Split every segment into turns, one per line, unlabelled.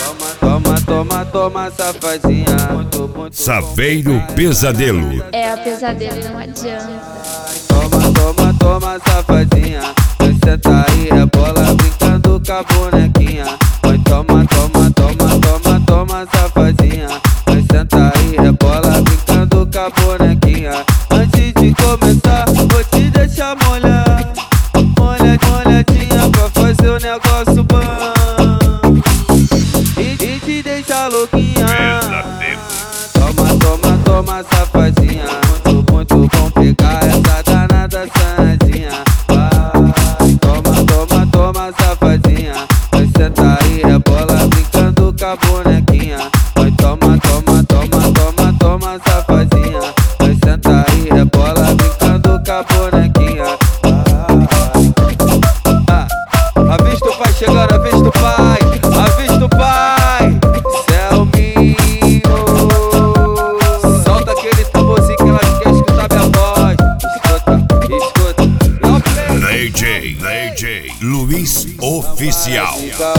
Toma, toma, toma, safadinha.
Saveiro Pesadelo.
É a pesadelo, não adianta.
Toma, toma, toma, safadinha. Vai sentar e rebola brincando com a bonequinha. Vai toma, toma, toma, toma, toma, safadinha. Vai sentar e rebola brincando com a bonequinha. Antes de começar, vou te deixar molhar. Molhadinha pra fazer o negócio bom e te deixar louquinha. Toma, toma, toma, safadinha. Muito bom pegar essa danada sandinha. Toma, toma, toma, safadinha. Vai sentar e rebola brincando com a bonequinha. Vai toma, toma, toma, toma, toma, safadinha. Vai sentar e rebola brincando com a bonequinha. Avista o pai chegando, avista o pai, avista o pai. Selminho, solta aquele tamborzinho que ela quer escutar minha voz. Escuta, escuta.
DJ Luiz Oficial.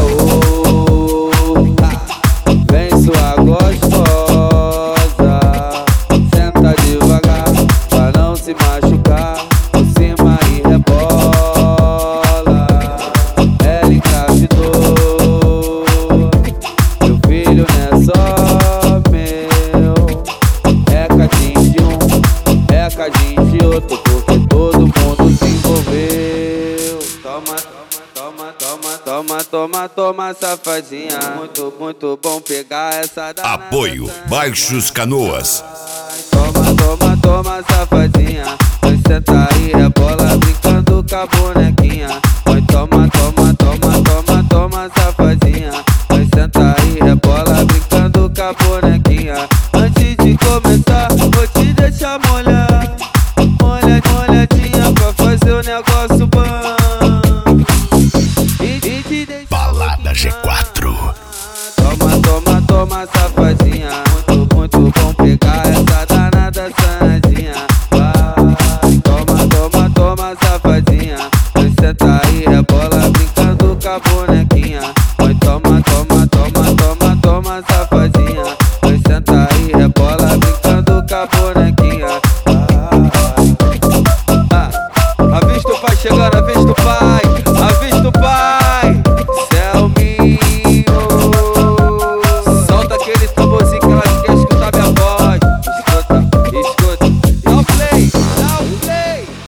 Vem sua gostosa, senta devagar pra não se machucar. Por cima e rebola, ela engravidou. Meu filho não é só meu, é cadinho de um, é cadinho de outro, porque todo mundo se envolveu. Toma, toma, toma, toma, toma, toma, safadinha. Muito bom pegar essa danada.
Apoio Baixos Canoas.
Toma, toma, toma, safadinha. Vai sentar e rebola brincando com a bonequinha. Vai toma, toma, toma, toma, toma, safadinha. Vai sentar e rebola brincando com a bonequinha. Antes de começar, vou te deixar molhar. Molhadinha pra fazer o negócio bom e te deixar
Balada G4.
Toma, toma, toma, safadinha. Muito bom pegar essa danada sandinha. Toma, toma, toma, safadinha. Vai sentar e rebola brincando com a bonequinha.